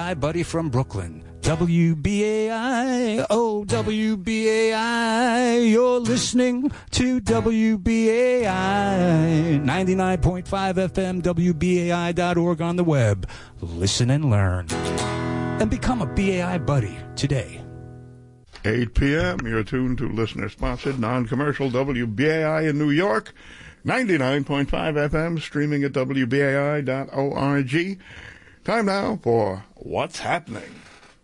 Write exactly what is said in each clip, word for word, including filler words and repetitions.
I buddy from Brooklyn. W B A I, oh, W B A I. You're listening to W B A I. ninety-nine point five F M, W B A I dot org on the web. Listen and learn. And become a B A I buddy today. eight p.m., you're tuned to listener-sponsored, non-commercial W B A I in New York. ninety-nine point five F M, streaming at W B A I dot org. Time now for What's Happening.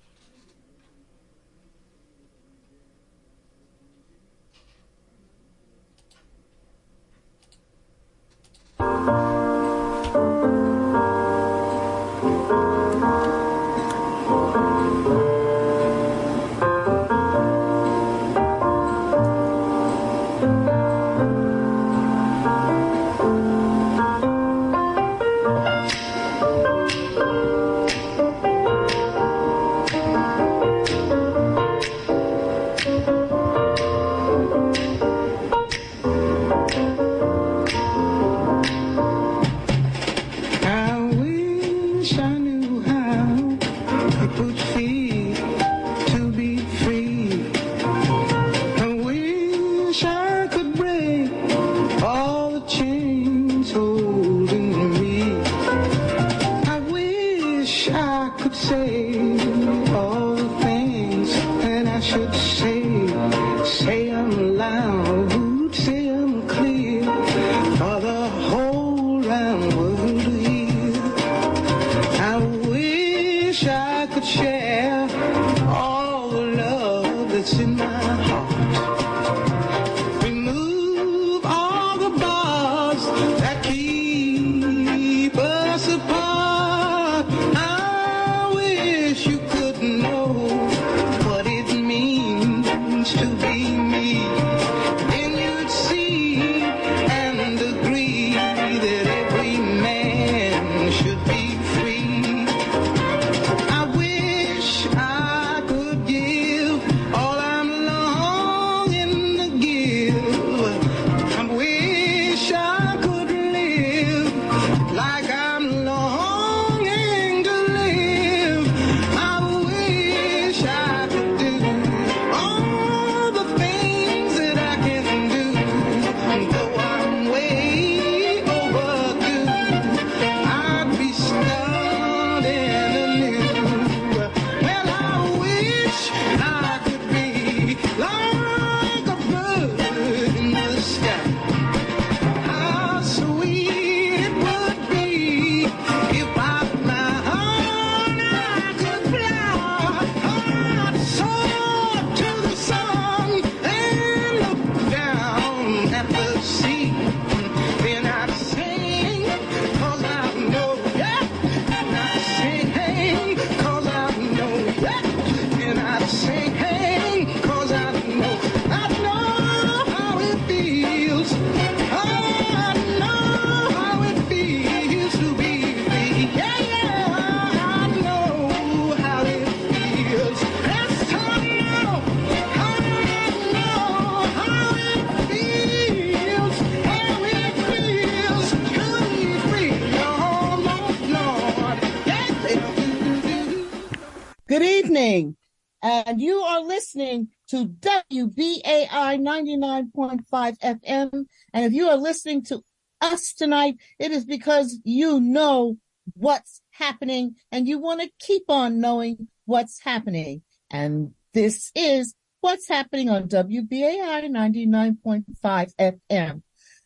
And you are listening to W B A I ninety-nine point five F M. And if you are listening to us tonight, it is because you know what's happening and you want to keep on knowing what's happening. And this is What's Happening on W B A I ninety-nine point five F M.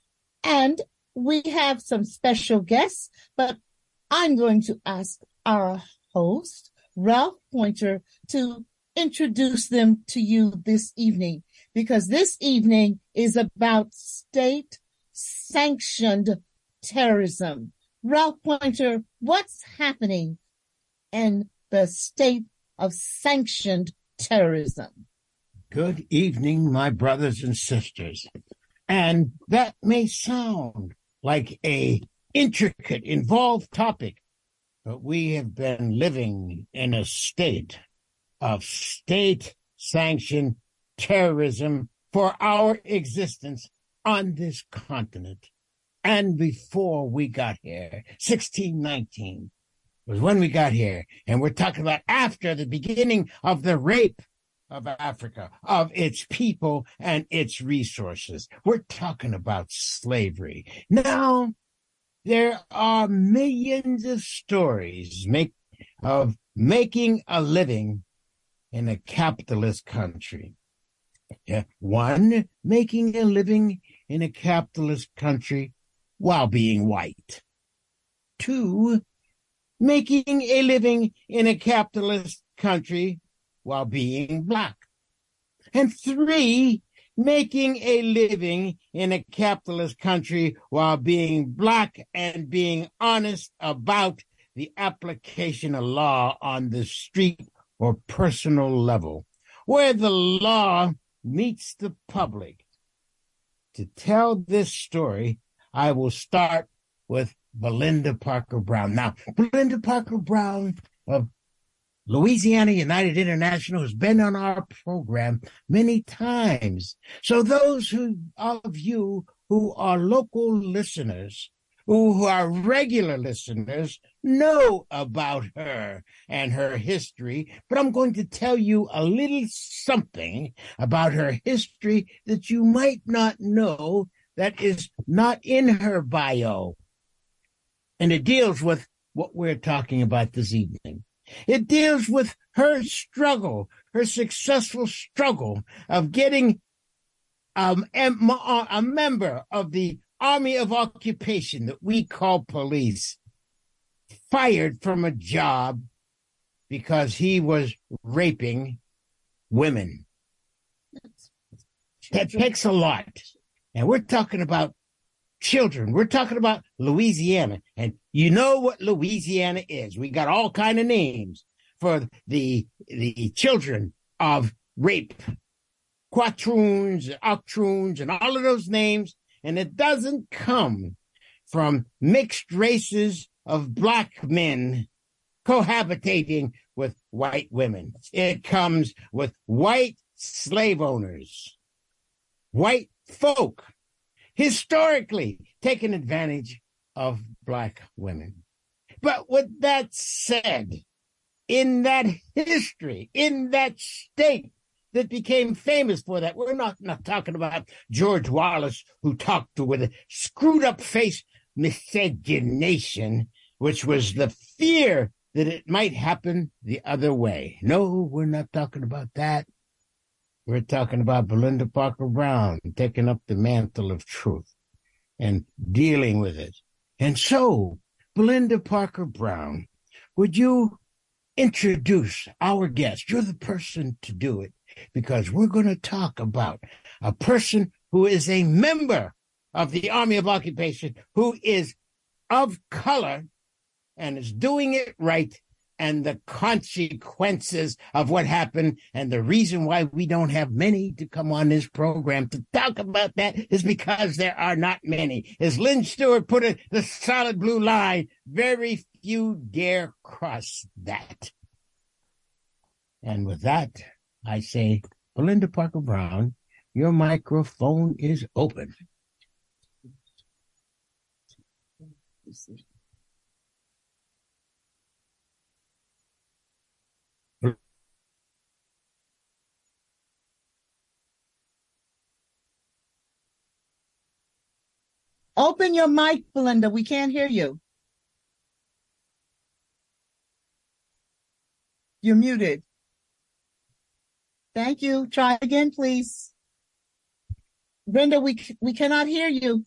And we have some special guests, but I'm going to ask our host, Ralph Pointer, to introduce them to you this evening, because this evening is about state-sanctioned terrorism. Ralph Pointer, what's happening in the state of sanctioned terrorism? Good evening, my brothers and sisters. And that may sound like a intricate, involved topic, but we have been living in a state of state-sanctioned terrorism for our existence on this continent. And before we got here, sixteen nineteen, was when we got here. And we're talking about after the beginning of the rape of Africa, of its people and its resources. We're talking about slavery. Now, there are millions of stories make, of making a living in a capitalist country. Yeah. One, making a living in a capitalist country while being white. Two, making a living in a capitalist country while being black. And three, making a living in a capitalist country while being black and being honest about the application of law on the street or personal level, where the law meets the public. To tell this story, I will start with Belinda Parker Brown. Now, Belinda Parker Brown of Louisiana United International has been on our program many times. So those who of you who are local listeners, who are regular listeners, know about her and her history, but I'm going to tell you a little something about her history that you might not know, that is not in her bio. And it deals with what we're talking about this evening. It deals with her struggle, her successful struggle of getting um, a member of the Army of Occupation that we call police fired from a job because he was raping women. That takes a lot. And we're talking about children. We're talking about Louisiana. And you know what Louisiana is. We got all kind of names for the the children of rape. Quatroons, octroons, and all of those names. And it doesn't come from mixed races of black men cohabitating with white women. It comes with white slave owners, white folk, historically taking advantage of black women. But with that said, in that history, in that state that became famous for that, we're not, not talking about George Wallace, who talked with a screwed up face miscegenation, which was the fear that it might happen the other way. No, we're not talking about that. We're talking about Belinda Parker Brown taking up the mantle of truth and dealing with it. And so, Belinda Parker Brown, would you introduce our guest? You're the person to do it, because we're going to talk about a person who is a member of the Army of Occupation, who is of color and is doing it right, and the consequences of what happened. And the reason why we don't have many to come on this program to talk about that is because there are not many. As Lynn Stewart put it, the solid blue line, very few dare cross that. And with that, I say, Belinda Parker Brown, your microphone is open. Open your mic, Belinda. We can't hear you. You're muted. Thank you. Try again, please. Brenda, we we cannot hear you.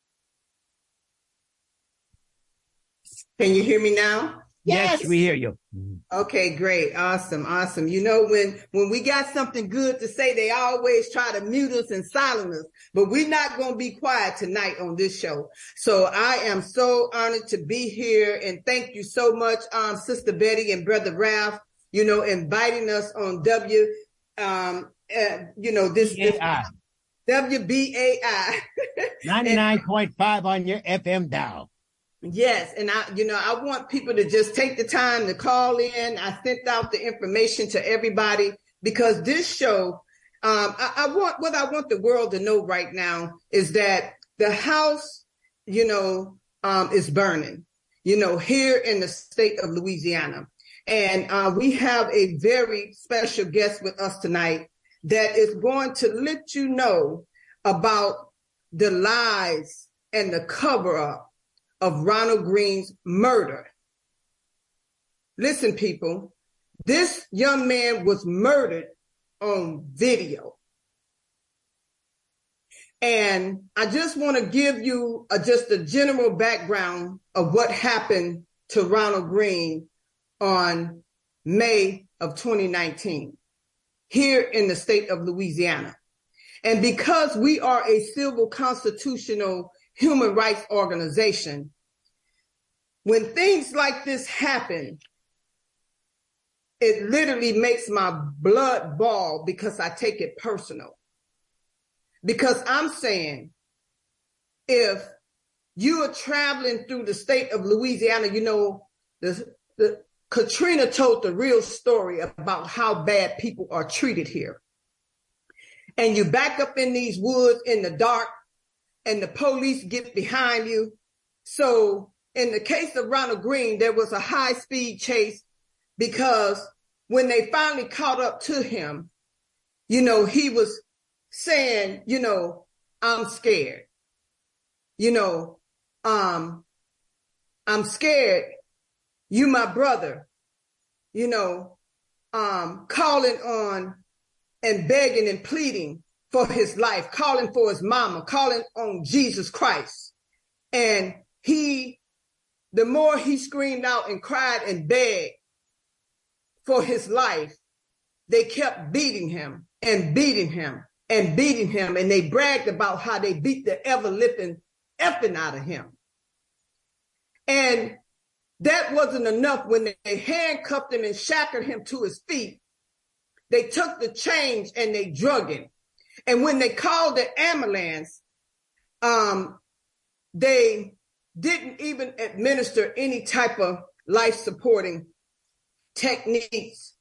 Can you hear me now? Yes, yes, we hear you. Okay, great. Awesome. Awesome. You know, when, when we got something good to say, they always try to mute us and silence us, but we're not going to be quiet tonight on this show. So I am so honored to be here, and thank you so much, um, Sister Betty and Brother Ralph, you know, inviting us on W, um, uh, you know, this, this W B A I. ninety-nine point five on your F M dial. Yes. And I, you know, I want people to just take the time to call in. I sent out the information to everybody because this show, um, I, I want, what I want the world to know right now is that the house, you know, um, is burning. you know, here in the state of Louisiana. And uh, we have a very special guest with us tonight that is going to let you know about the lies and the cover-up of Ronald Green's murder. Listen, people, this young man was murdered on video. And I just want to give you a, just a general background of what happened to Ronald Green on May of twenty nineteen here in the state of Louisiana. And because we are a civil constitutional human rights organization, when things like this happen, it literally makes my blood boil because I take it personal. Because I'm saying, if you are traveling through the state of Louisiana, you know, the, the Katrina told the real story about how bad people are treated here. And you back up in these woods in the dark and the police get behind you. So in the case of Ronald Green, there was a high speed chase because when they finally caught up to him, you know, he was saying, you know, I'm scared. You know, um, I'm scared. You, my brother, you know, um, calling on and begging and pleading for his life, calling for his mama, calling on Jesus Christ. And he, the more he screamed out and cried and begged for his life, they kept beating him and beating him and beating him. And they bragged about how they beat the ever-living effing out of him. And that wasn't enough. When they handcuffed him and shackled him to his feet, they took the chains and they drug him. And when they called the ambulance, um, they didn't even administer any type of life-supporting techniques.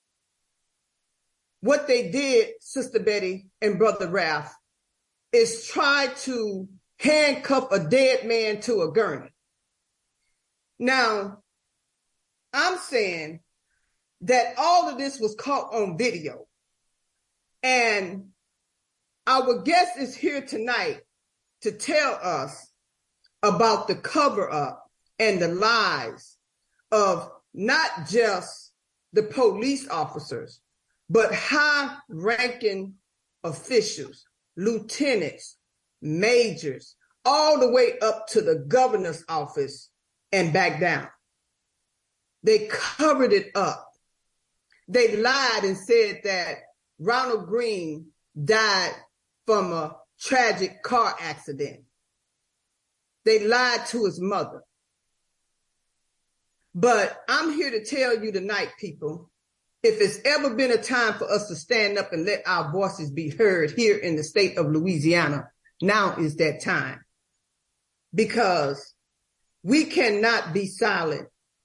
What they did, Sister Betty and Brother Ralph, is try to handcuff a dead man to a gurney. Now, I'm saying that all of this was caught on video. And our guest is here tonight to tell us about the cover-up and the lies of not just the police officers, but high-ranking officials, lieutenants, majors, all the way up to the governor's office and back down. They covered it up. They lied and said that Ronald Green died from a tragic car accident. They lied to his mother. But I'm here to tell you tonight, people, if it's ever been a time for us to stand up and let our voices be heard here in the state of Louisiana, now is that time. Because we cannot be silent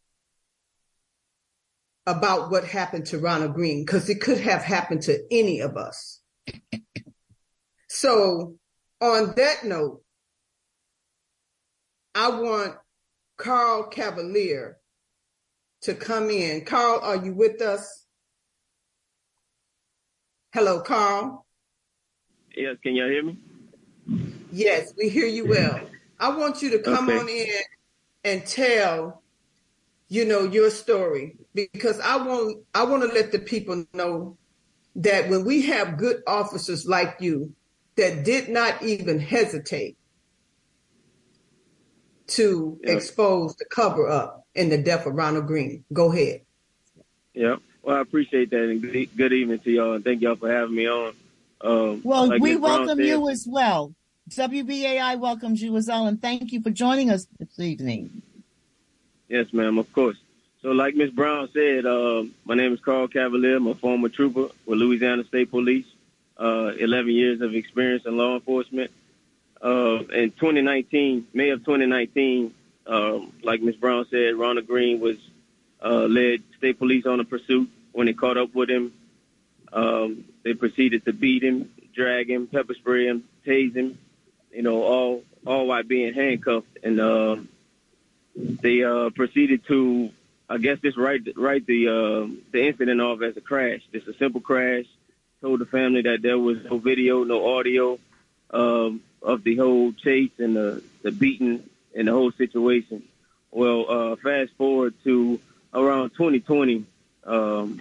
about what happened to Ronald Green, because it could have happened to any of us. So on that note, I want Carl Cavalier to come in. Carl, are you with us? Hello, Carl. Yes, can y'all hear me? Yes, we hear you well. I want you to come Okay. on in and tell, you know, your story, because I want I want to let the people know that when we have good officers like you that did not even hesitate to Yep. expose the cover up in the death of Ronald Green. Go ahead. Yeah. Well, I appreciate that, and good, good evening to y'all, and thank y'all for having me on. Um, Well, like we Miz Brown welcome said- you as well. W B A I welcomes you as well, and thank you for joining us this evening. Yes, ma'am, of course. So like Miz Brown said, uh, my name is Carl Cavalier. I'm a former trooper with Louisiana State Police, uh, eleven years of experience in law enforcement. Uh, in twenty nineteen, May of twenty nineteen, um, like Miz Brown said, Ronald Green was uh, led state police on a pursuit. When they caught up with him, um, they proceeded to beat him, drag him, pepper spray him, tase him, you know, all all while being handcuffed. And uh, they uh, proceeded to, I guess, just write write the uh, the incident off as a crash. Just a simple crash. Told the family that there was no video, no audio um, of the whole chase and the, the beating and the whole situation. Well, uh, fast forward to around twenty twenty, um,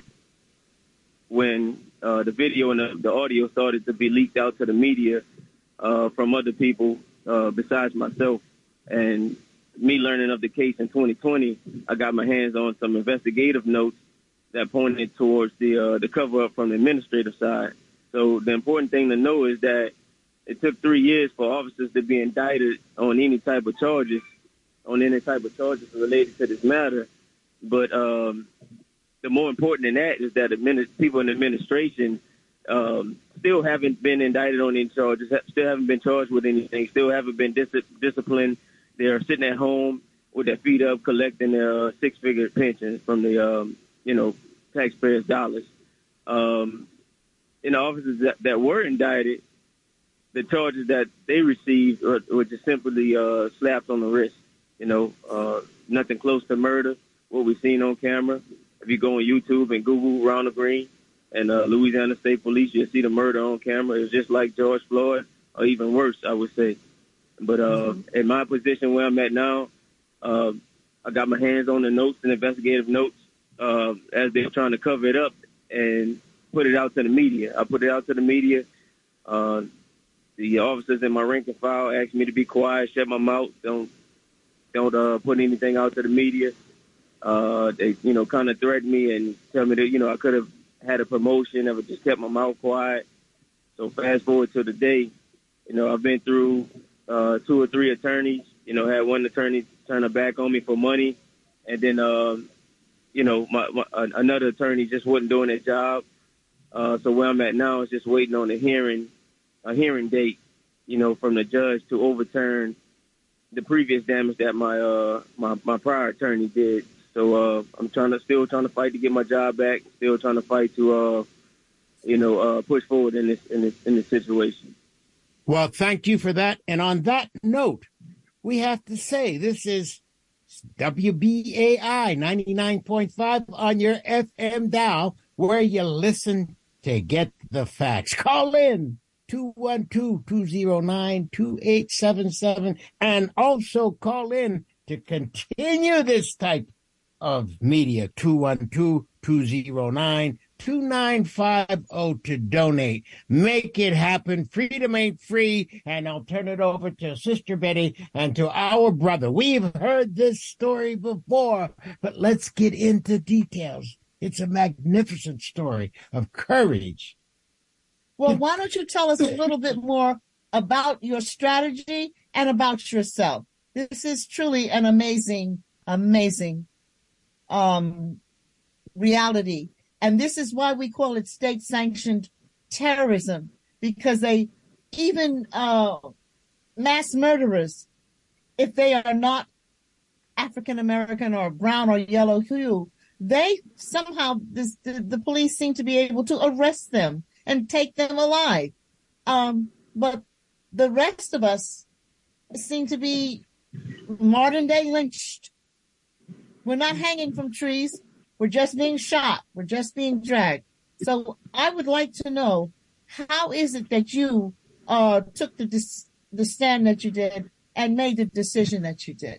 when uh, the video and the, the audio started to be leaked out to the media uh, from other people uh, besides myself. And me learning of the case in twenty twenty, I got my hands on some investigative notes that pointed towards the uh, the cover-up from the administrative side. So the important thing to know is that it took three years for officers to be indicted on any type of charges, on any type of charges related to this matter. But um, the more important than that is that admin- people in the administration um, still haven't been indicted on any charges, still haven't been charged with anything, still haven't been dis- disciplined. They're sitting at home with their feet up, collecting their uh, six-figure pensions from the, um, you know, taxpayers' dollars. Um, in the officers that, that were indicted, the charges that they received were, were just simply uh, slaps on the wrist. You know, uh, nothing close to murder, what we've seen on camera. If you go on YouTube and Google Ronald Green and uh, Louisiana State Police, you'll see the murder on camera. It's just like George Floyd, or even worse, I would say. But uh, mm-hmm. in my position where I'm at now, uh, I got my hands on the notes and investigative notes uh, as they're trying to cover it up and put it out to the media. I put it out to the media. Uh, the officers in my rank and file asked me to be quiet, shut my mouth, don't don't uh, put anything out to the media. Uh, they, you know, kind of threatened me and tell me that, you know, I could have had a promotion if I just kept my mouth quiet. So fast forward to the day, you know, I've been through uh, two or three attorneys, you know, had one attorney turn her back on me for money. And then, um, you know, my, my, another attorney just wasn't doing their job. Uh, so where I'm at now is just waiting on a hearing, a hearing date, you know, from the judge to overturn the previous damage that my uh my, my prior attorney did. So uh, I'm trying to still trying to fight to get my job back. Still trying to fight to uh you know uh push forward in this in this in this situation. Well, thank you for that. And on that note, we have to say this is W B A I ninety-nine point five on your F M dial, where you listen to get the facts. Call in two one two, two zero nine, two eight seven seven and also call in to continue this type of media, two one two, two zero nine, two nine five zero to donate. Make it happen. Freedom ain't free. And I'll turn it over to Sister Betty and to our brother. We've heard this story before, but let's get into details. It's a magnificent story of courage. Well, why don't you tell us a little bit more about your strategy and about yourself? This is truly an amazing, amazing um, reality. And this is why we call it state-sanctioned terrorism, because they, even uh, mass murderers, if they are not African-American or brown or yellow hue, they somehow, this, the, the police seem to be able to arrest them and take them alive. Um, but the rest of us seem to be modern day lynched. We're not hanging from trees. We're just being shot. We're just being dragged. So I would like to know, how is it that you uh, took the dis- the stand that you did and made the decision that you did?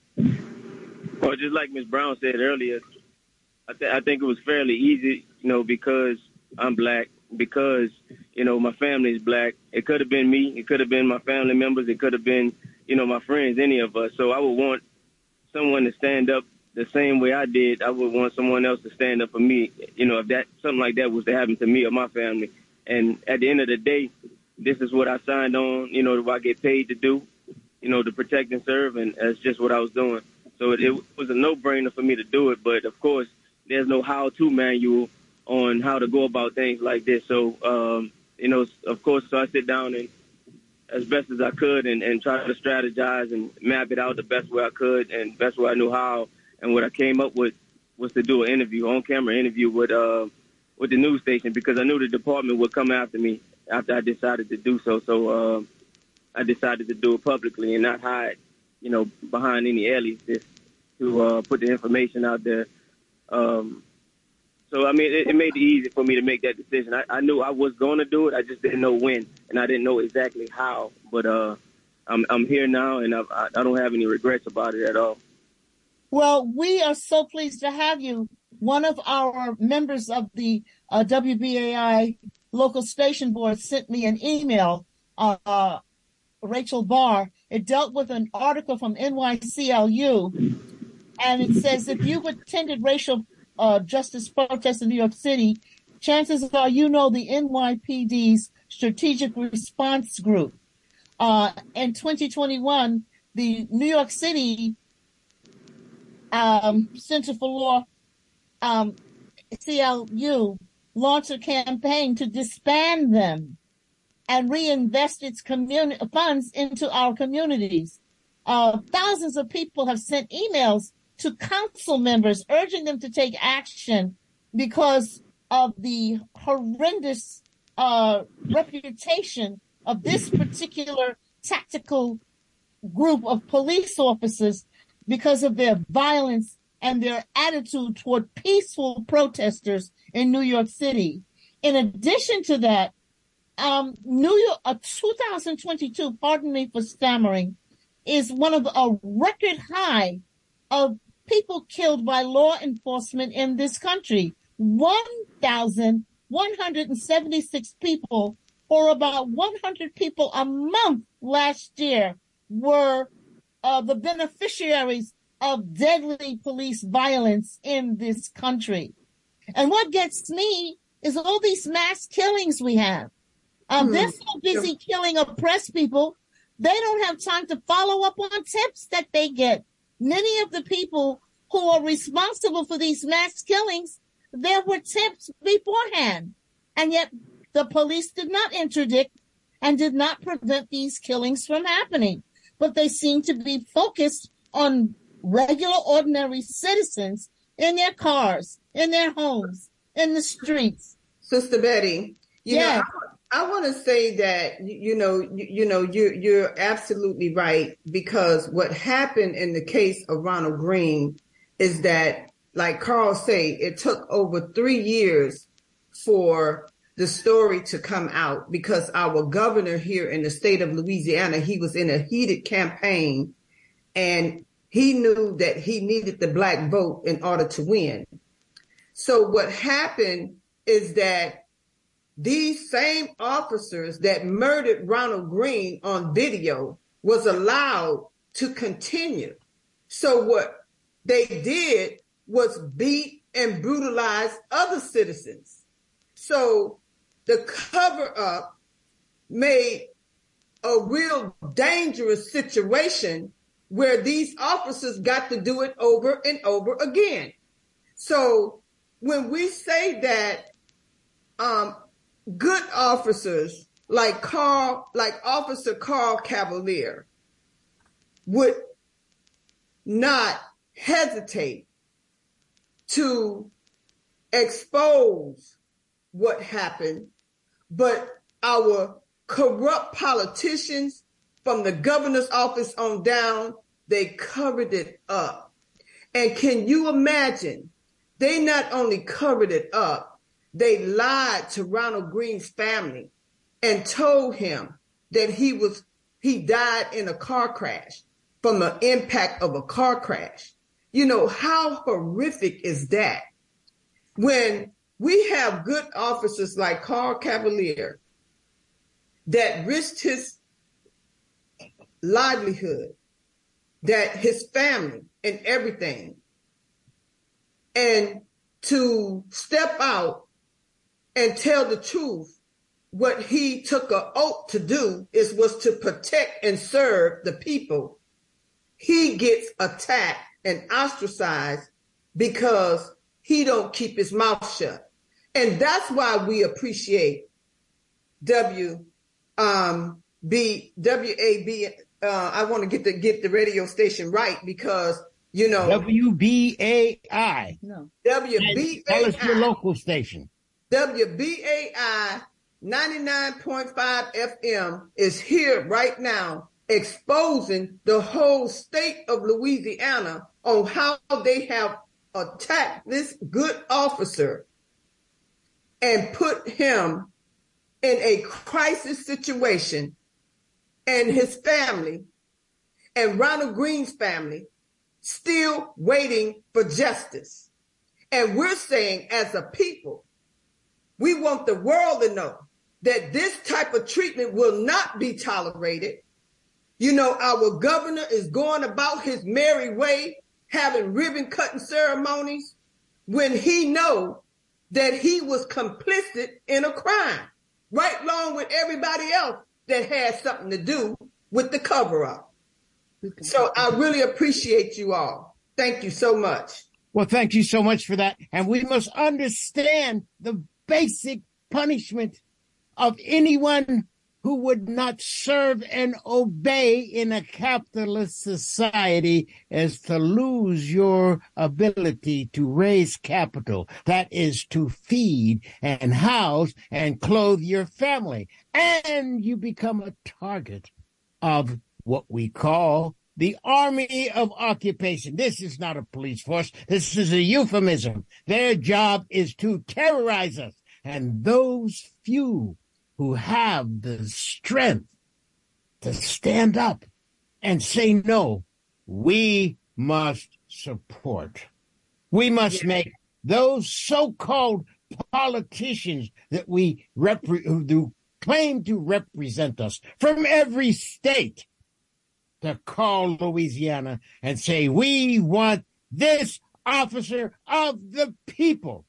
Well, just like Miz Brown said earlier, I, th- I think it was fairly easy, you know, because I'm black, because, you know, my family is black. It could have been me. It could have been my family members. It could have been, you know, my friends, any of us. So I would want someone to stand up the same way I did. I would want someone else to stand up for me, you know, if that something like that was to happen to me or my family. And at the end of the day, this is what I signed on, you know, what I get paid to do, you know, to protect and serve, and that's just what I was doing. So it, it was a no-brainer for me to do it. But, of course, there's no how-to manual on how to go about things like this. So, um, you know, of course, so I sit down and as best as I could and, and try to strategize and map it out the best way I could and best way I knew how. And what I came up with was to do an interview, on-camera interview with uh, with the news station, because I knew the department would come after me after I decided to do so. So uh, I decided to do it publicly and not hide, you know, behind any aliases. to uh, put the information out there. Um, so, I mean, it, it made it easy for me to make that decision. I, I knew I was going to do it. I just didn't know when, and I didn't know exactly how. But uh, I'm, I'm here now, and I, I don't have any regrets about it at all. Well, we are so pleased to have you. One of our members of the uh, W B A I local station board sent me an email, uh, uh, Rachel Barr. It dealt with an article from N Y C L U, and it says, if you've attended racial uh, justice protests in New York City, chances are you know the N Y P D's Strategic Response Group. Uh, in twenty twenty-one, the New York City um, Center for Law, um, C L U, launched a campaign to disband them and reinvest its communi- funds into our communities. Uh, thousands of people have sent emails to council members urging them to take action because of the horrendous uh, reputation of this particular tactical group of police officers because of their violence and their attitude toward peaceful protesters in New York City. In addition to that, um, New York, uh, two thousand twenty-two, pardon me for stammering, is one of a record high of people killed by law enforcement in this country. one thousand one hundred seventy-six people, or about one hundred people a month last year, were uh, the beneficiaries of deadly police violence in this country. And what gets me is all these mass killings we have. Um, mm-hmm. They're so busy killing oppressed people, they don't have time to follow up on tips that they get. Many of the people who are responsible for these mass killings, there were tips beforehand. And yet the police did not interdict and did not prevent these killings from happening. But they seem to be focused on regular, ordinary citizens in their cars, in their homes, in the streets. Sister Betty, you yeah. know, I, I want to say that, you know, you, you know, you're, you're absolutely right, because what happened in the case of Ronald Greene is that, like Carl said, it took over three years for the story to come out, because our governor here in the state of Louisiana, he was in a heated campaign, and he knew that he needed the black vote in order to win. So what happened is that these same officers that murdered Ronald Greene on video was allowed to continue. So what they did was beat and brutalize other citizens. So the cover up made a real dangerous situation where these officers got to do it over and over again. So when we say that um, good officers like Carl, like Officer Carl Cavalier, would not hesitate to expose what happened, but our corrupt politicians from the governor's office on down, they covered it up. And can you imagine, they not only covered it up, they lied to Ronald Greene's family and told him that he was he died in a car crash from the impact of a car crash. You know, how horrific is that? When we have good officers like Carl Cavalier that risked his livelihood, that his family and everything, and to step out and tell the truth, what he took an oath to do is was to protect and serve the people. He gets attacked and ostracized because he don't keep his mouth shut. And that's why we appreciate W um, B W A B. Uh, I want to get the get the radio station right, because you know W B A I. No. W B A I. Tell us your local station. W B A I ninety-nine point five F M is here right now, exposing the whole state of Louisiana on how they have attacked this good officer and put him in a crisis situation, and his family and Ronald Green's family still waiting for justice. And we're saying, as a people, we want the world to know that this type of treatment will not be tolerated. You know, our governor is going about his merry way, having ribbon cutting ceremonies, when he knows that he was complicit in a crime, right along with everybody else that had something to do with the cover-up. So I really appreciate you all. Thank you so much. Well, thank you so much for that. And we must understand the basic punishment of anyone who would not serve and obey in a capitalist society is to lose your ability to raise capital. That is to feed and house and clothe your family. And you become a target of what we call the army of occupation. This is not a police force. This is a euphemism. Their job is to terrorize us. And those few who have the strength to stand up and say no, we must support. We must make those so-called politicians that we rep- who claim to represent us from every state to call Louisiana and say, we want this officer of the people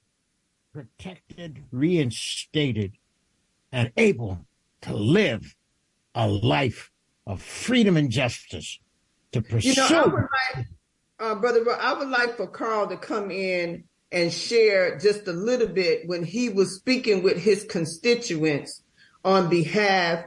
protected, reinstated, and able to live a life of freedom and justice to pursue. You know, I would like, uh, Brother, I would like for Carl to come in and share just a little bit when he was speaking with his constituents on behalf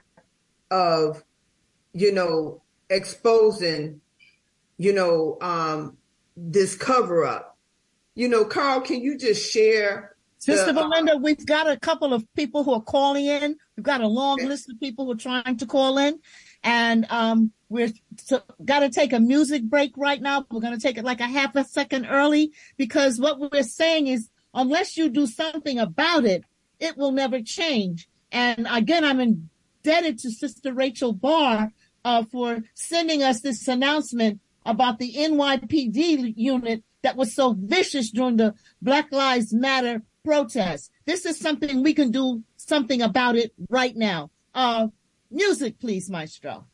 of, you know, exposing, you know, um, this cover up. You know, Carl, can you just share? Sister the, Belinda, uh, we've got a couple of people who are calling in. We've got a long okay. list of people who are trying to call in. And um, we're so, got to take a music break right now. We're going to take it like a half a second early, because what we're saying is, unless you do something about it, it will never change. And again, I'm indebted to Sister Rachel Barr uh, for sending us this announcement about the N Y P D unit that was so vicious during the Black Lives Matter protests. This is something we can do something about it right now. Uh, music, please, Maestro.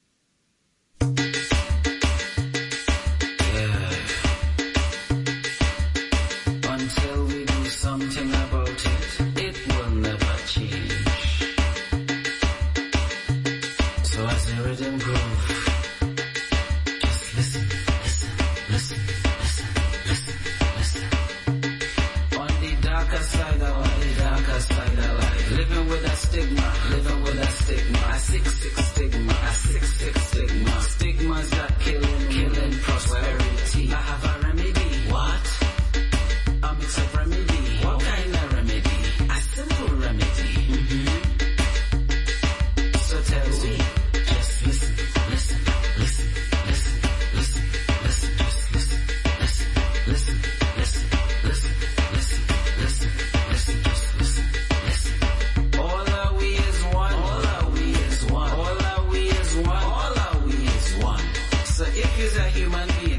Yeah. Until we do something about it, it will never change. So as the rhythm groove, just listen, listen, listen, listen, listen, listen. On the darker side, on the darker side of life, living with a stigma, living with a stigma, a sick, sick stigma, a sick, sick stigma. Stigmas that killing, killing prosperity. I have a remedy. What? A mix of remedy. What kind of remedy? A simple remedy. Mm-hmm. So tell me, just listen, listen, listen, listen, listen, listen, just listen, listen, listen, listen, listen, listen, listen, listen, just listen, listen. All are we is one. All are we is one. All are we is one. All are we is one. So if you're a human being,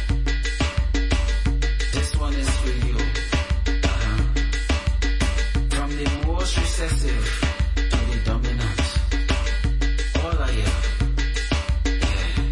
this one is for you. Uh-huh. From the most recessive to the dominant, all are you. Yeah.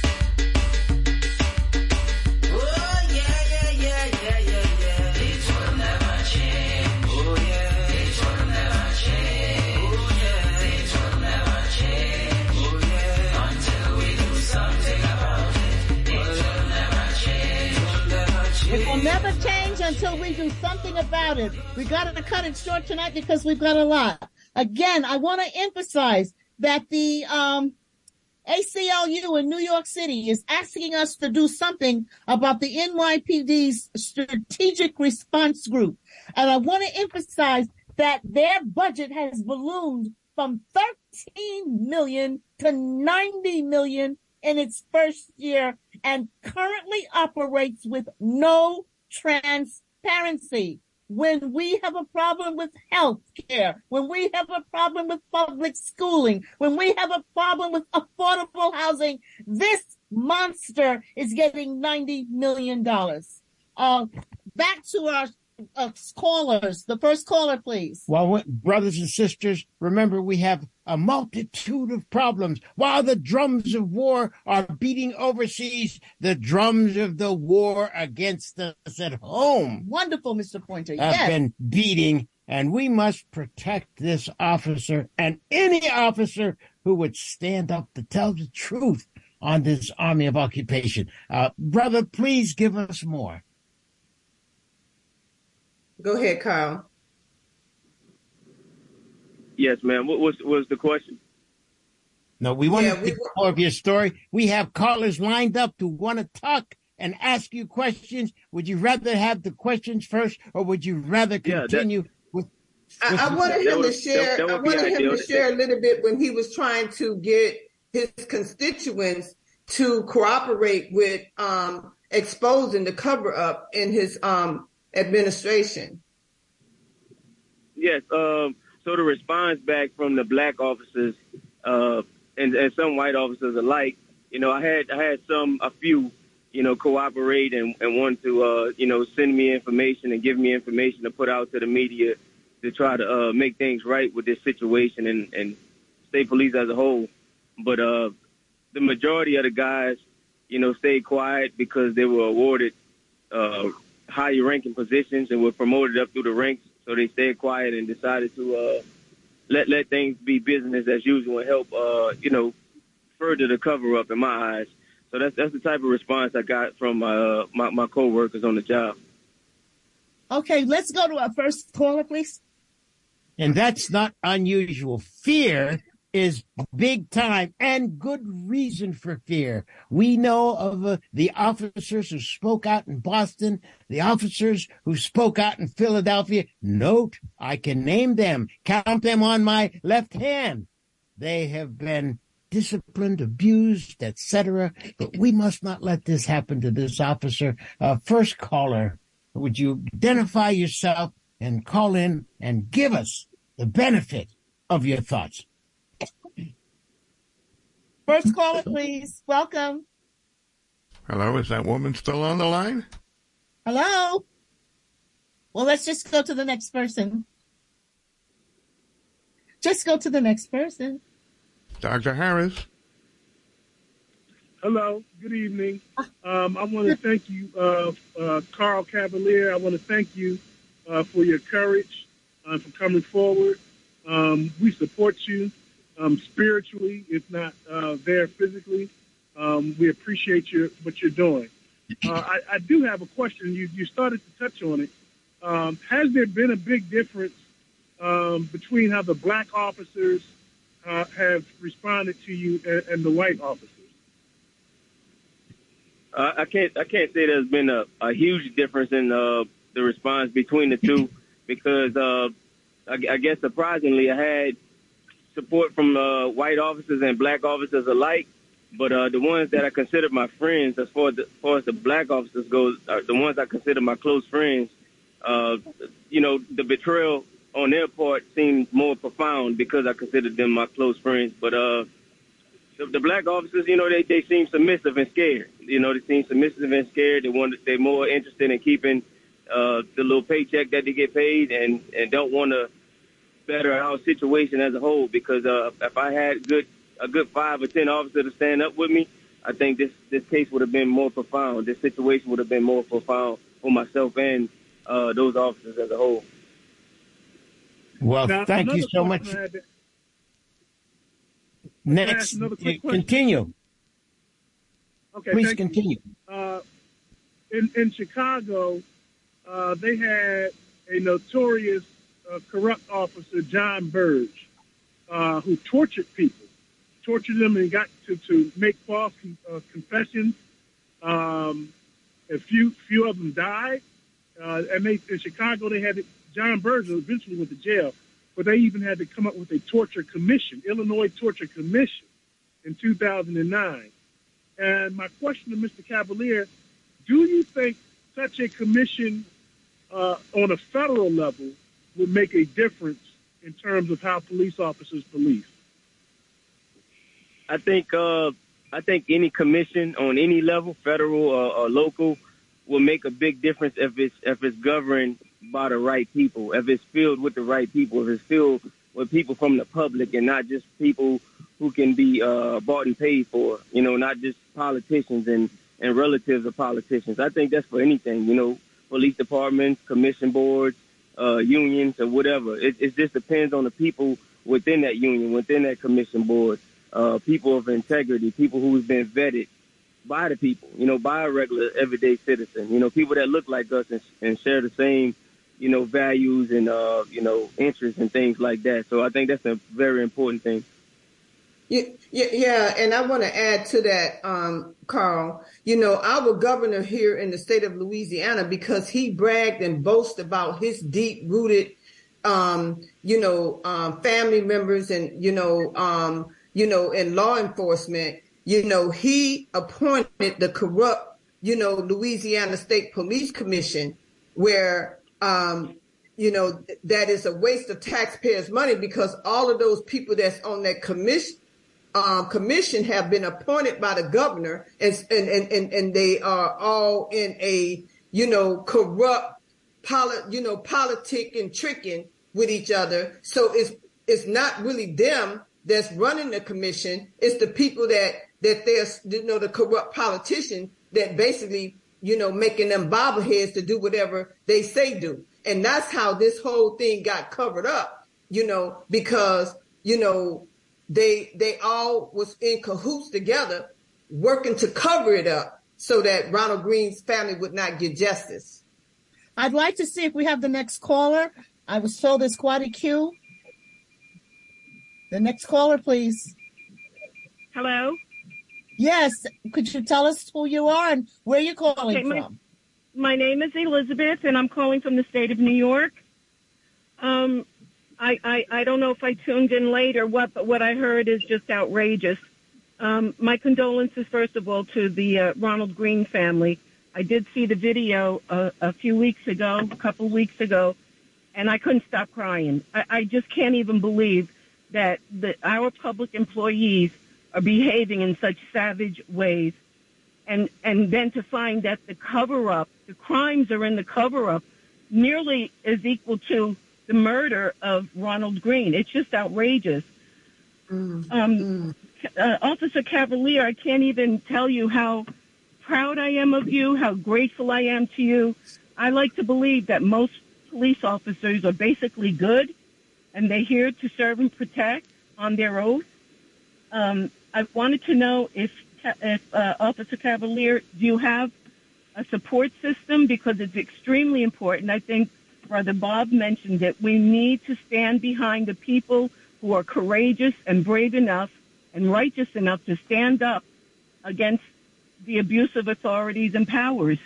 Oh yeah, yeah, yeah, yeah, yeah, yeah. It will never change. Oh yeah. It will never change. Oh yeah. It will never change. Oh yeah. Until we do something about it, it will never change. It will never change. It will never change until we do something about it. We got to cut it short tonight because we've got a lot. Again, I want to emphasize that the um, A C L U in New York City is asking us to do something about the N Y P D's strategic response group. And I want to emphasize that their budget has ballooned from thirteen million to ninety million in its first year and currently operates with no transparency. When we have a problem with health care, when we have a problem with public schooling, when we have a problem with affordable housing, this monster is getting ninety million dollars. Uh, back to our uh, callers. The first caller, please. Well, brothers and sisters, remember we have a multitude of problems. While the drums of war are beating overseas, the drums of the war against us at home Wonderful, Mister Pointer. have Yes. been beating, and we must protect this officer and any officer who would stand up to tell the truth on this army of occupation. Uh, brother, please give us more. Go ahead, Carl. Yes, ma'am. What was was the question? No, we want Yeah, to we get wa- more of your story. We have callers lined up to want to talk and ask you questions. Would you rather have the questions first, or would you rather Yeah, that- continue with? with I, I wanted That him would- to share. that- that I would be wanted him ideal. to share a little bit when he was trying to get his constituents to cooperate with um, exposing the cover up in his um, administration. Yes. Um, so the response back from the black officers uh, and, and some white officers alike, you know, I had I had some a few, you know, cooperate and, and want to, uh, you know, send me information and give me information to put out to the media to try to uh, make things right with this situation and, and state police as a whole. But uh, the majority of the guys, you know, stayed quiet because they were awarded uh, higher ranking positions and were promoted up through the ranks. So they stayed quiet and decided to uh, let let things be business as usual and help, uh, you know, further the cover up in my eyes. So that's that's the type of response I got from uh, my my coworkers on the job. Okay, let's go to our first caller, please. And that's not unusual. Fear is big time, and good reason for fear. We know of uh, the officers who spoke out in Boston, the officers who spoke out in Philadelphia. Note, I can name them, count them on my left hand. They have been disciplined, abused, et cetera. But we must not let this happen to this officer. Uh, first caller, would you identify yourself and call in and give us the benefit of your thoughts? First caller, please. Welcome. Hello, is that woman still on the line? Hello. Well, let's just go to the next person. Just go to the next person. Doctor Harris. Hello, good evening. Um, I want to thank you, uh, uh, Carl Cavalier. I want to thank you uh, for your courage, uh, for coming forward. Um, we support you um, spiritually, if not uh, there physically. Um, we appreciate your, what you're doing. Uh, I, I do have a question. You, you started to touch on it. Um, has there been a big difference um, between how the black officers uh, have responded to you and, and the white officers? Uh, I can't I can't say there's been a, a huge difference in uh, the response between the two because uh, I, I guess surprisingly I had support from uh, white officers and black officers alike, but uh, the ones that I consider my friends, as far as the, as far as the black officers go, are the ones I consider my close friends. Uh, you know, the betrayal on their part seemed more profound because I considered them my close friends, but uh, The, the black officers, you know, they, they seem submissive and scared. You know, they seem submissive and scared. They want, they're more interested in keeping uh, the little paycheck that they get paid and, and don't want to better our situation as a whole. Because uh, if I had good a good five or ten officers to stand up with me, I think this, this case would have been more profound. This situation would have been more profound for myself and uh, those officers as a whole. Well, Now, thank you another so question much. I had to- Next, ask another quick uh, question? continue. Okay, Please thank you. continue. Uh, in, in Chicago, uh, they had a notorious uh, corrupt officer, John Burge, uh, who tortured people, tortured them and got to, to make false uh, confessions. Um, a few few of them died. Uh, and they, in Chicago, they had John Burge eventually went to jail, but they even had to come up with a torture commission, Illinois Torture Commission, in two thousand nine. And my question to Mister Cavalier, do you think such a commission uh, on a federal level would make a difference in terms of how police officers police? I think uh, I think any commission on any level, federal or, or local, will make a big difference if it's if it's governed by the right people, if it's filled with the right people, if it's filled with people from the public and not just people who can be uh, bought and paid for, you know, not just politicians and, and relatives of politicians. I think that's for anything, you know, police departments, commission boards, uh, unions, or whatever. It, it just depends on the people within that union, within that commission board, uh, people of integrity, people who've been vetted by the people, you know, by a regular everyday citizen, you know, people that look like us and, and share the same, you know, values and, uh, you know, interests and things like that. So I think that's a very important thing. Yeah, yeah, yeah, and I want to add to that, um, Carl. You know, our governor here in the state of Louisiana, because he bragged and boasted about his deep-rooted, um, you know, um, family members and, you know, um, you know, in law enforcement, you know, he appointed the corrupt, you know, Louisiana State Police Commission, where, um, you know, that is a waste of taxpayers' money because all of those people that's on that commission, um, commission have been appointed by the governor, and and and and they are all in a, you know, corrupt, poli- you know, politic and tricking with each other. So it's it's not really them that's running the commission. It's the people that that there's, you know, the corrupt politician that basically, you know, making them bobbleheads to do whatever they say do. And that's how this whole thing got covered up, you know, because, you know, they they all was in cahoots together working to cover it up so that Ronald Green's family would not get justice. I'd like to see if we have the next caller. I was told there's quite a queue. The next caller, please. Hello? Yes. Could you tell us who you are and where you're calling okay, my, from? My name is Elizabeth, and I'm calling from the state of New York. Um, I, I, I don't know if I tuned in late or what, but what I heard is just outrageous. Um, my condolences, first of all, to the uh, Ronald Green family. I did see the video uh, a few weeks ago, a couple weeks ago, and I couldn't stop crying. I, I just can't even believe that the, our public employees are behaving in such savage ways. And, and then to find that the cover-up, the crimes are in the cover-up, nearly is equal to the murder of Ronald Green. It's just outrageous. Mm, um, mm. Uh, Officer Cavalier, I can't even tell you how proud I am of you, how grateful I am to you. I like to believe that most police officers are basically good, and they're here to serve and protect on their oath. Um, I wanted to know if, if uh, Officer Cavalier, do you have a support system? Because it's extremely important. I think Brother Bob mentioned it. We need to stand behind the people who are courageous and brave enough and righteous enough to stand up against the abuse of authorities and powers.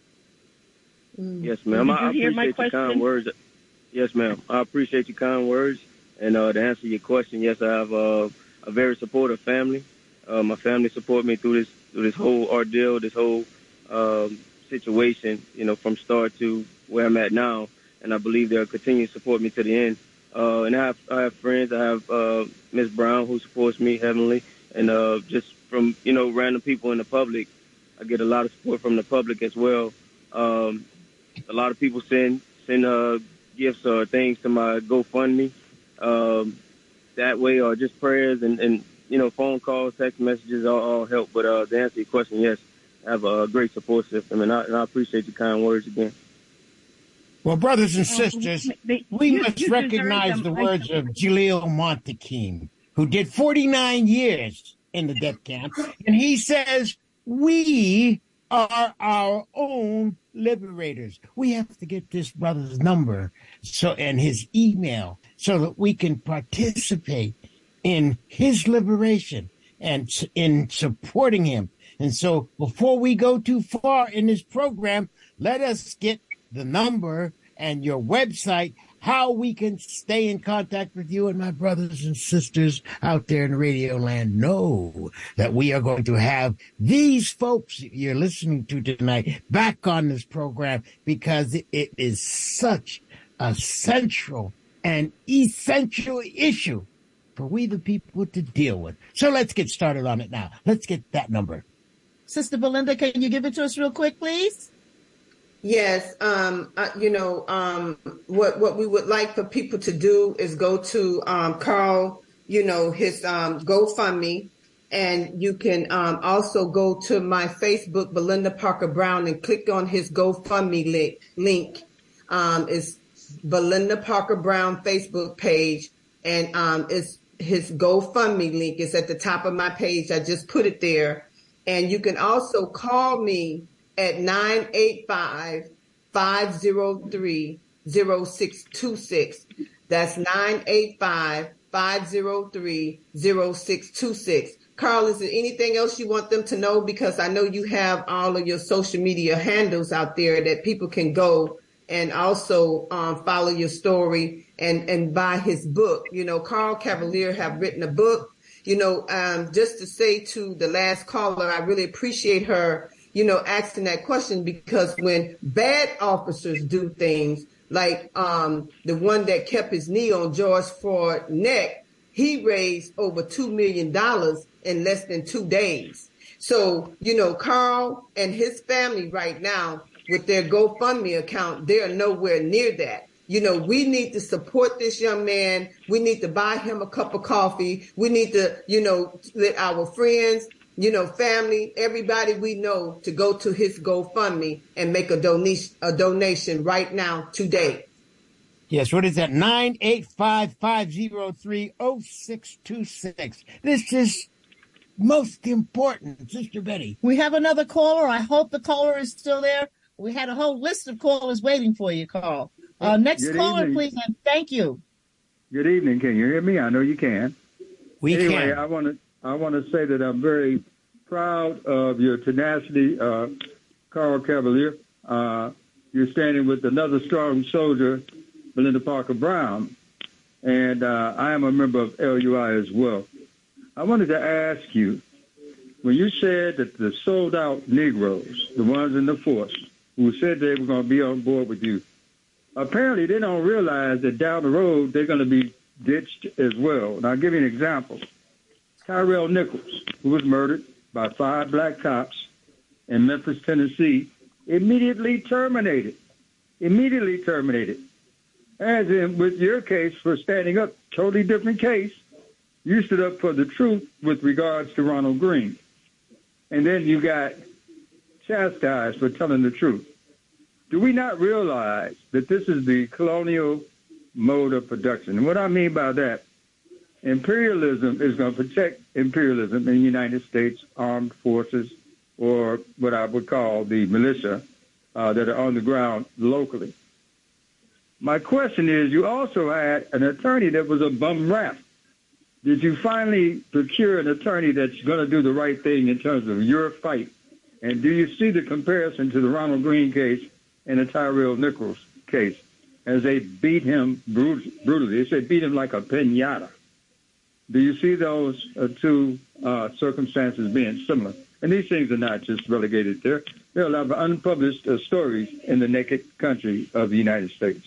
Yes, ma'am. Did you I hear appreciate my your question? kind words. Yes, ma'am. I appreciate your kind words. And uh, to answer your question, yes, I have uh, a very supportive family. Uh, my family support me through this through this whole ordeal, this whole um, situation, you know, from start to where I'm at now. And I believe they'll continue to support me to the end. Uh, and I have, I have friends. I have uh, Miss Brown, who supports me heavily. And uh, just from, you know, random people in the public, I get a lot of support from the public as well. Um, a lot of people send send uh, gifts or things to my GoFundMe um, that way, or just prayers and, and you know, phone calls, text messages, all, all help. But uh, to answer your question, yes, I have a great support system, and I, and I appreciate your kind words again. Well, brothers and sisters, we must recognize the words of Jalil Montekim, who did forty-nine years in the death camp, and he says, we are our own liberators. We have to get this brother's number so and his email so that we can participate in his liberation and in supporting him. And so before we go too far in this program, let us get the number and your website how we can stay in contact with you, and my brothers and sisters out there in radio land know that we are going to have these folks you're listening to tonight back on this program, because it, it is such a central and essential issue for we the people to deal with. So let's get started on it now. Let's get that number. Sister Belinda, can you give it to us real quick, please? Yes, um, uh, you know, um, what what we would like for people to do is go to um, Carl, you know, his um, GoFundMe, and you can um, also go to my Facebook, Belinda Parker Brown, and click on his GoFundMe link. Link um, is Belinda Parker Brown Facebook page, and um, it's his GoFundMe link is at the top of my page. I just put it there, and you can also call me at nine eight five, five zero three, zero six two six. That's nine eight five, five zero three, zero six two six. Carl, is there anything else you want them to know? Because I know you have all of your social media handles out there that people can go and also um, follow your story and, and buy his book. You know, Carl Cavalier have written a book. You know, um, just to say to the last caller, I really appreciate her, you know, asking that question, because when bad officers do things like um, the one that kept his knee on George Floyd's neck, he raised over two million dollars in less than two days. So, you know, Carl and his family right now with their GoFundMe account, they are nowhere near that. You know, we need to support this young man. We need to buy him a cup of coffee. We need to, you know, let our friends, you know, family, everybody we know to go to his GoFundMe and make a donation, a donation right now today. Yes, what is that? nine eight five, five zero three, zero six two six. This is most important, Sister Betty. We have another caller. I hope the caller is still there. We had a whole list of callers waiting for you, Carl. Uh, next Good caller, evening. please, and thank you. Good evening. Can you hear me? I know you can. We anyway, can. I want to I want to say that I'm very proud of your tenacity, uh, Carl Cavalier. Uh, you're standing with another strong soldier, Belinda Parker Brown, and uh, I am a member of L U I as well. I wanted to ask you, when you said that the sold-out Negroes, the ones in the force, who said they were going to be on board with you, apparently they don't realize that down the road they're going to be ditched as well. And I'll give you an example. Tyrell Nichols, who was murdered by five black cops in Memphis, Tennessee, immediately terminated. Immediately terminated. As in with your case for standing up, totally different case. You stood up for the truth with regards to Ronald Green. And then you got chastised for telling the truth. Do we not realize that this is the colonial mode of production? And what I mean by that, imperialism is going to protect imperialism in the United States Armed Forces, or what I would call the militia uh, that are on the ground locally. My question is, you also had an attorney that was a bum rap. Did you finally procure an attorney that's going to do the right thing in terms of your fight? And do you see the comparison to the Ronald Green case and the Tyrell Nichols case, as they beat him brut- brutally? They said beat him like a piñata. Do you see those uh, two uh, circumstances being similar? And these things are not just relegated there. There are a lot of unpublished uh, stories in the naked country of the United States.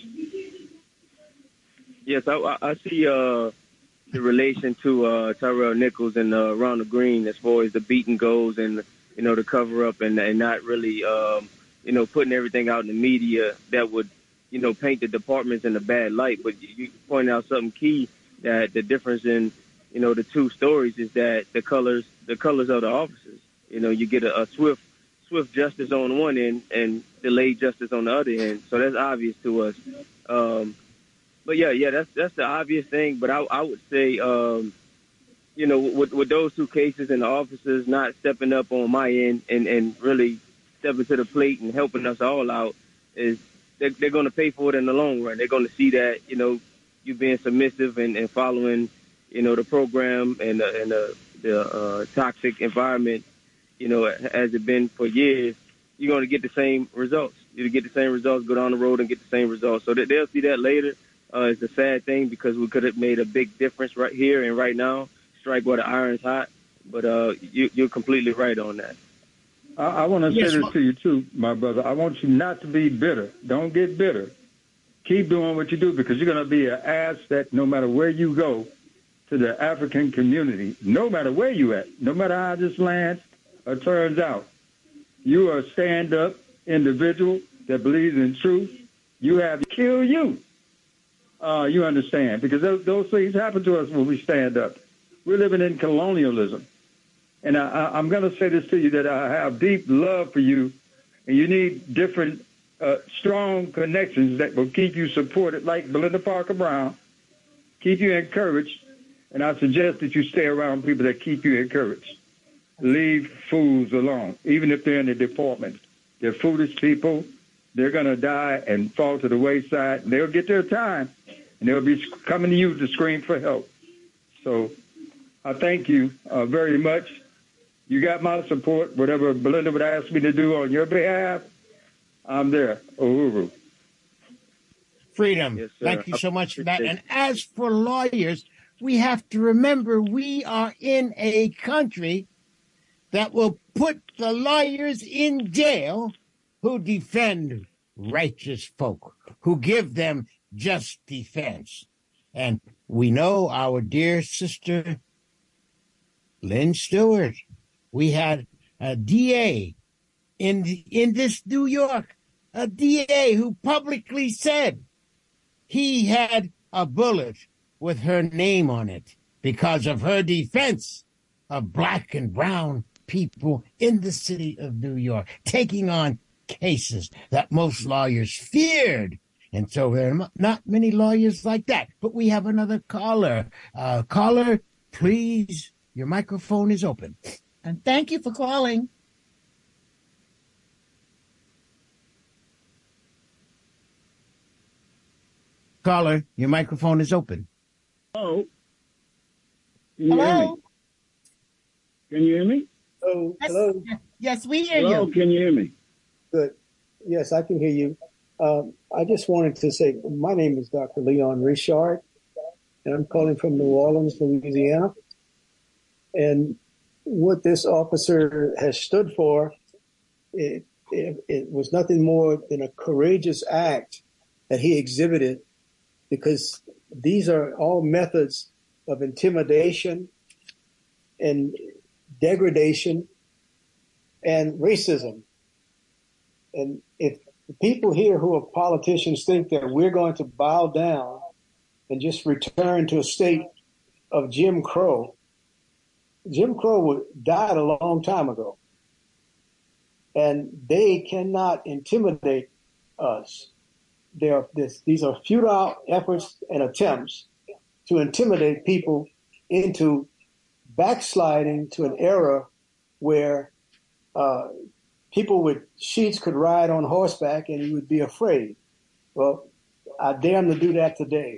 Yes, I, I see uh, the relation to uh, Tyrell Nichols and uh, Ronald Green as far as the beating goes, and you know, the cover up, and, and not really, um, you know, putting everything out in the media that would, you know, paint the departments in a bad light. But you, you point out something key, that the difference in, you know, the two stories is that the colors, the colors of the officers. You know, you get a, a swift, swift justice on one end and delayed justice on the other end. So that's obvious to us. Um, but yeah, yeah, that's that's the obvious thing. But I, I would say, um, you know, with, with those two cases and the officers not stepping up on my end and, and really stepping to the plate and helping us all out, is they're, they're going to pay for it in the long run. They're going to see that, you know, you being submissive and, and following, you know, the program and the, and the, the uh, toxic environment, you know, as it been for years, you're going to get the same results. You get the same results, go down the road and get the same results. So that they'll see that later. Uh, it's a sad thing because we could have made a big difference right here and right now, strike while the iron's hot. But uh, you, you're completely right on that. I, I want to Yes, say this well- to you, too, my brother. I want you not to be bitter. Don't get bitter. Keep doing what you do because you're going to be an asset no matter where you go to the African community, no matter where you at, no matter how this lands or turns out. You are a stand-up individual that believes in truth. You have to kill you. Uh, you understand? Because those, those things happen to us when we stand up. We're living in colonialism. And I, I, I'm going to say this to you, that I have deep love for you, and you need different uh, strong connections that will keep you supported, like Belinda Parker Brown, keep you encouraged, and I suggest that you stay around people that keep you encouraged. Leave fools alone, even if they're in the department. They're foolish people. They're going to die and fall to the wayside, and they'll get their time, and they'll be coming to you to scream for help. So I thank you uh, very much. You got my support. Whatever Belinda would ask me to do on your behalf, I'm there. Uhuru. Freedom. Yes, sir. Thank you so much for that. And as for lawyers, we have to remember we are in a country that will put the lawyers in jail who defend righteous folk, who give them just defense. And we know our dear sister, Lynn Stewart. We had a D A in, in this New York, a D A who publicly said he had a bullet with her name on it because of her defense of black and brown people in the city of New York, taking on cases that most lawyers feared. And so there are not many lawyers like that. But we have another caller. Uh, caller, please, your microphone is open. And thank you for calling. Caller, your microphone is open. Oh. Can you hear Hello? me? Can you hear me? Hello. Yes, Hello. yes, we hear Hello, you. can you hear me? Good. Yes, I can hear you. Um, I just wanted to say, my name is Doctor Leon Richard, and I'm calling from New Orleans, Louisiana. And what this officer has stood for, it, it, it was nothing more than a courageous act that he exhibited, because these are all methods of intimidation and degradation and racism. And if the people here who are politicians think that we're going to bow down and just return to a state of Jim Crow, Jim Crow died a long time ago. And they cannot intimidate us. They are, this, these are futile efforts and attempts to intimidate people into backsliding to an era where uh, people with sheets could ride on horseback and you would be afraid. Well, I dare them to do that today.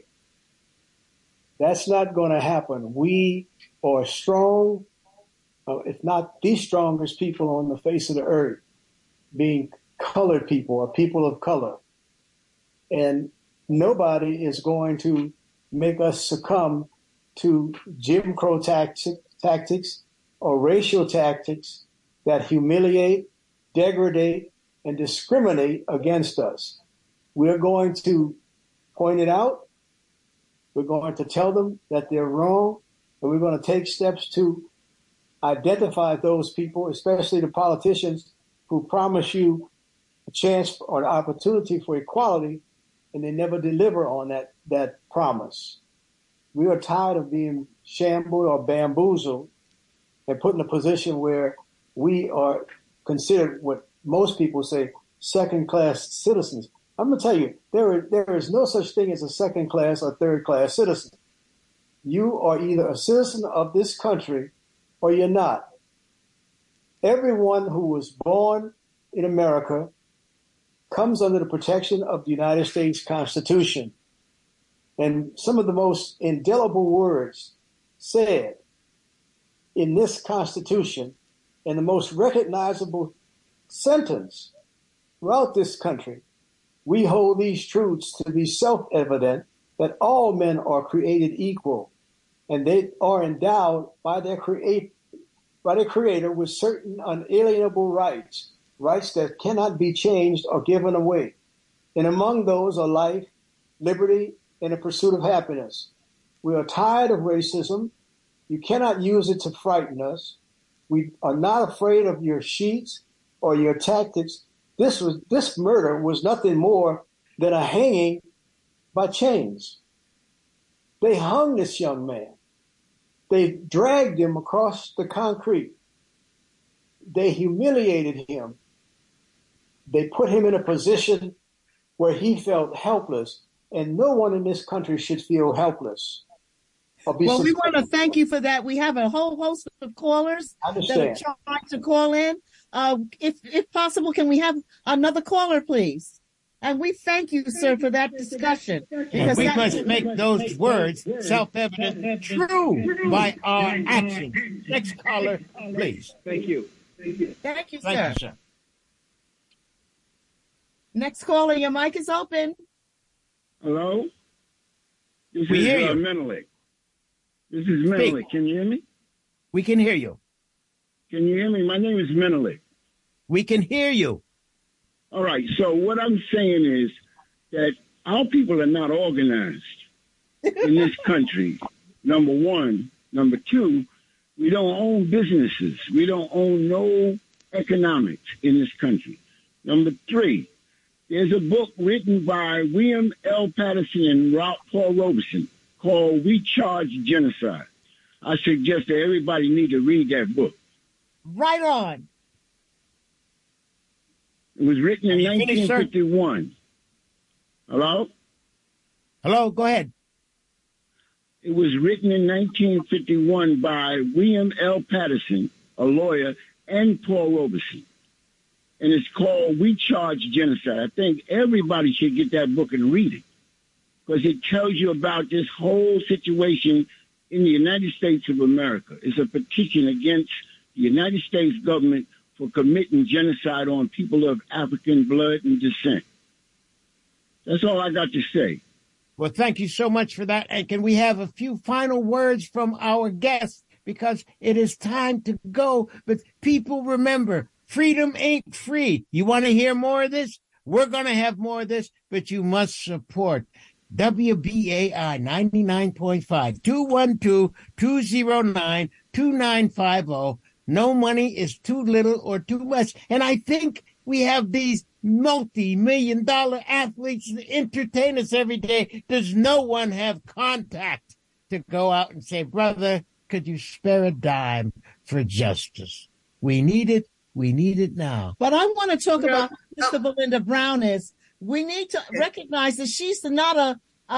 That's not going to happen. We are strong, uh, if not the strongest people on the face of the earth, being colored people or people of color. And nobody is going to make us succumb to Jim Crow tactic, tactics or racial tactics that humiliate, degrade, and discriminate against us. We're going to point it out. We're going to tell them that they're wrong, and we're going to take steps to identify those people, especially the politicians who promise you a chance or an opportunity for equality, and they never deliver on that, that promise. We are tired of being shambled or bamboozled and put in a position where we are considered what most people say second-class citizens. I'm going to tell you, there is, there is no such thing as a second-class or third-class citizen. You are either a citizen of this country or you're not. Everyone who was born in America comes under the protection of the United States Constitution. And some of the most indelible words said in this Constitution, and the most recognizable sentence throughout this country, we hold these truths to be self-evident that all men are created equal, and they are endowed by their create by their Creator with certain unalienable rights, rights that cannot be changed or given away. And among those are life, liberty, and the pursuit of happiness. We are tired of racism. You cannot use it to frighten us. We are not afraid of your sheets or your tactics. This was this murder was nothing more than a hanging by chains. They hung this young man. They dragged him across the concrete. They humiliated him. They put him in a position where he felt helpless, and no one in this country should feel helpless. Well, we want to thank you for that. We have a whole host of callers that are trying to call in. Uh, if if possible, can we have another caller, please? And we thank you, sir, for that discussion. And we must make those words self-evident true by our actions. Next caller, please. Thank you. Thank you, Thank you, sir. Thank you, sir. Next caller, your mic is open. Hello? This we is hear uh, you. Menelik. This is Menelik. Speak. Can you hear me? We can hear you. Can you hear me? My name is Menelik. We can hear you. All right. So what I'm saying is that our people are not organized in this country, number one. Number two, we don't own businesses. We don't own no economics in this country. Number three, there's a book written by William L. Patterson and Paul Robeson called We Charge Genocide. I suggest that everybody need to read that book. Right on. It was written in nineteen fifty-one. Hello? Hello, go ahead. It was written in nineteen fifty-one by William L. Patterson, a lawyer, and Paul Robeson. And it's called We Charge Genocide. I think everybody should get that book and read it, because it tells you about this whole situation in the United States of America. It's a petition against the United States government for committing genocide on people of African blood and descent. That's all I got to say. Well, thank you so much for that. And can we have a few final words from our guests? Because it is time to go. But people, remember, freedom ain't free. You want to hear more of this? We're going to have more of this, but you must support W B A I ninety-nine point five, two one two, two zero nine, two nine five zero. No money is too little or too much. And I think we have these multi-million dollar athletes that entertain us every day. Does no one have contact to go out and say, brother, could you spare a dime for justice? We need it. We need it now. But I want to talk about Sister Belinda Brown is we need to recognize that she's not a, a,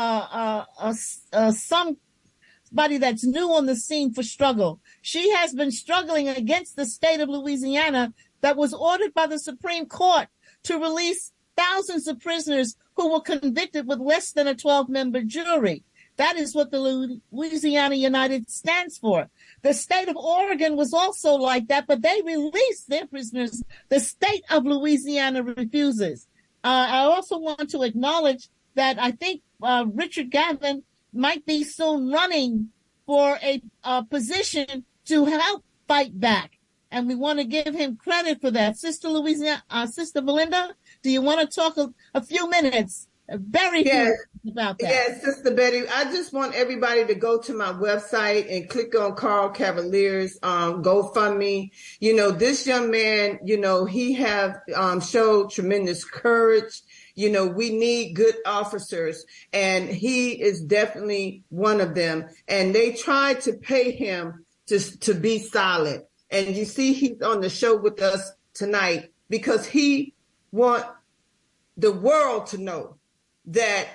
a, a, a, a somebody that's new on the scene for struggle. She has been struggling against the state of Louisiana that was ordered by the Supreme Court to release thousands of prisoners who were convicted with less than a twelve-member jury. That is what the Louisiana United stands for. The state of Oregon was also like that, but they released their prisoners. The state of Louisiana refuses. Uh, I also want to acknowledge that I think uh, Richard Gavin might be soon running for a, a position to help fight back. And we want to give him credit for that. Sister Louisiana, uh, Sister Belinda, do you want to talk a, a few minutes? Very yes. about that. Yes, Sister Betty, I just want everybody to go to my website and click on Carl Cavalier's um, GoFundMe. You know, this young man, you know, he have um, showed tremendous courage. You know, we need good officers, and he is definitely one of them. And they tried to pay him to, to be silent. And you see he's on the show with us tonight because he want the world to know that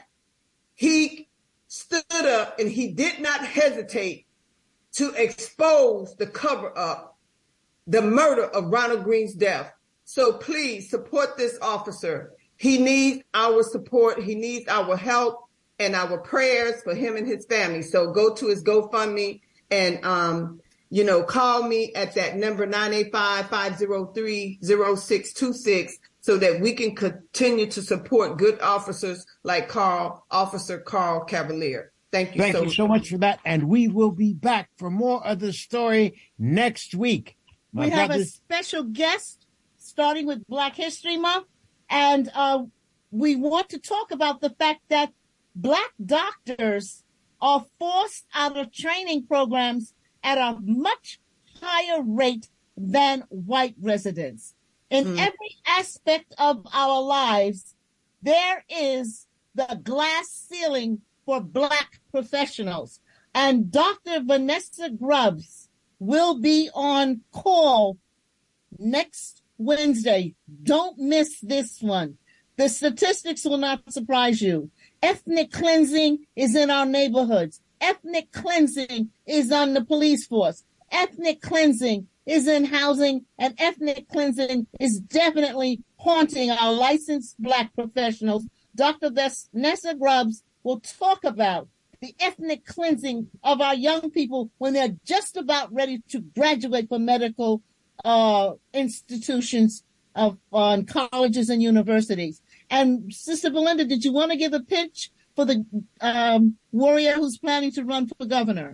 he stood up and he did not hesitate to expose the cover up, the murder of Ronald Green's death. So please support this officer. He needs our support. He needs our help and our prayers for him and his family. So go to his GoFundMe and, um, you know, call me at that number nine eight five, five zero three, zero six two six. so that we can continue to support good officers like Carl, Officer Carl Cavalier. Thank you Thank so you so much for that. And we will be back for more of the story next week. My we have brothers- a special guest starting with Black History Month. And uh, we want to talk about the fact that Black doctors are forced out of training programs at a much higher rate than white residents. In Mm. every aspect of our lives, there is the glass ceiling for Black professionals. And Doctor Vanessa Grubbs will be on call next Wednesday. Don't miss this one. The statistics will not surprise you. Ethnic cleansing is in our neighborhoods. Ethnic cleansing is on the police force. Ethnic cleansing is in housing, and ethnic cleansing is definitely haunting our licensed Black professionals. Doctor Vanessa Grubbs will talk about the ethnic cleansing of our young people when they're just about ready to graduate from medical uh, institutions of uh, colleges and universities. And Sister Belinda, did you want to give a pitch for the um, warrior who's planning to run for governor?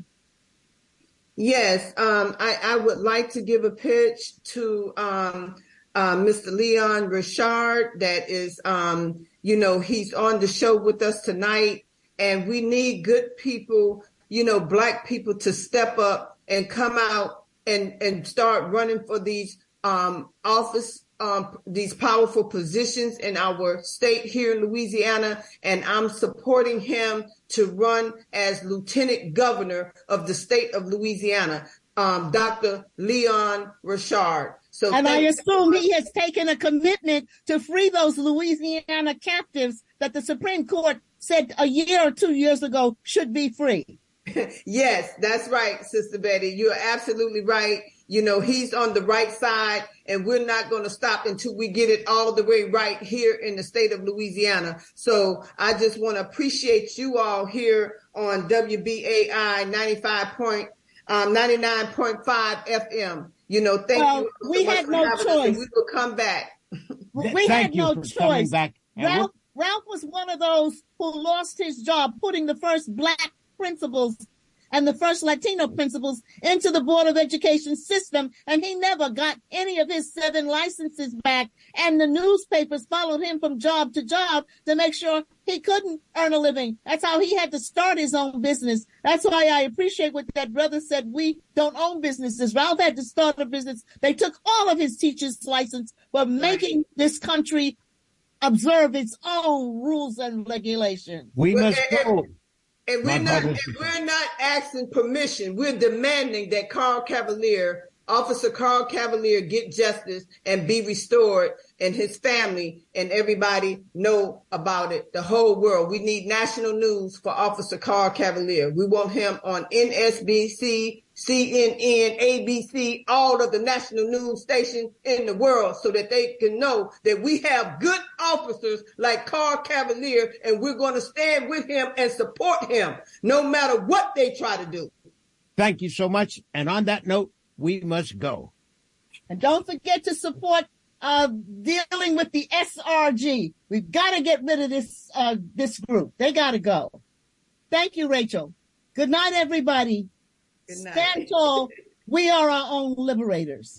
Yes, um, I, I would like to give a pitch to um, uh, Mister Leon Richard. That is, um, you know, he's on the show with us tonight, and we need good people, you know, Black people to step up and come out and, and start running for these um, office, um, these powerful positions in our state here in Louisiana. And I'm supporting him to run as Lieutenant Governor of the state of Louisiana, um, Doctor Leon Richard. So, and I thank- assume he has taken a commitment to free those Louisiana captives that the Supreme Court said a year or two years ago should be free. Yes, that's right, Sister Betty. You're absolutely right. You know, he's on the right side, and we're not going to stop until we get it all the way right here in the state of Louisiana. So I just want to appreciate you all here on W B A I ninety-five point, um, ninety-nine point five F M. You know, thank Well, you. so we much had for no having us, and choice. We will come back. We Thank had you no for coming choice. back. And Ralph, Ralph was one of those who lost his job putting the first Black principals and the first Latino principals into the Board of Education system, and he never got any of his seven licenses back. And the newspapers followed him from job to job to make sure he couldn't earn a living. That's how he had to start his own business. That's why I appreciate what that brother said. We don't own businesses. Ralph had to start a business. They took all of his teacher's license for making this country observe its own rules and regulations. We Well, must and- go. And we're My not, brothers- and we're not asking permission. We're demanding that Carl Cavalier, Officer Carl Cavalier, get justice and be restored, and his family and everybody know about it. The whole world. We need national news for Officer Carl Cavalier. We want him on N S B C, C N N, A B C, all of the national news stations in the world, so that they can know that we have good officers like Carl Cavalier, and we're going to stand with him and support him no matter what they try to do. Thank you so much. And on that note, we must go. And don't forget to support uh, dealing with the S R G. We've got to get rid of this uh, this group. They got to go. Thank you, Rachel. Good night, everybody. Good night. Stand tall. We are our own liberators.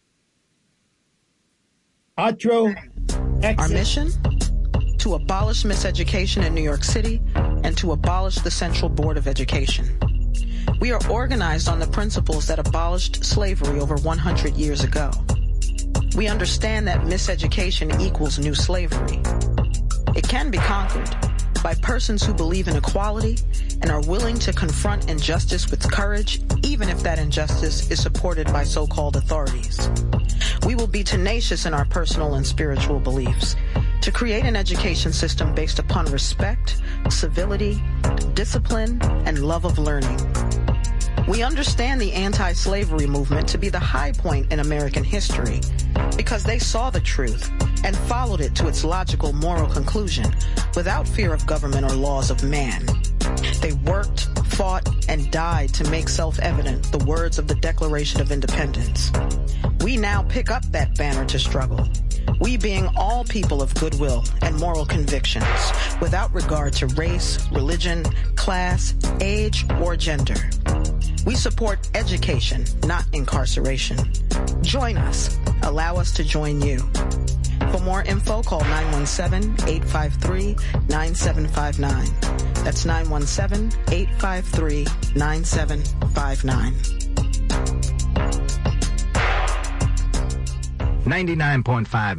Outro. Our mission? To abolish miseducation in New York City and to abolish the Central Board of Education. We are organized on the principles that abolished slavery over one hundred years ago. We understand that miseducation equals new slavery. It can be conquered by persons who believe in equality and are willing to confront injustice with courage, even if that injustice is supported by so-called authorities. We will be tenacious in our personal and spiritual beliefs to create an education system based upon respect, civility, discipline, and love of learning. We understand the anti-slavery movement to be the high point in American history because they saw the truth and followed it to its logical moral conclusion without fear of government or laws of man. They worked, fought, and died to make self-evident the words of the Declaration of Independence. We now pick up that banner to struggle We being all people of goodwill and moral convictions, without regard to race, religion, class, age, or gender. We support education, not incarceration. Join us. Allow us to join you. For more info, call nine one seven, eight five three, nine seven five nine. That's nine one seven, eight five three, nine seven five nine. ninety-nine point five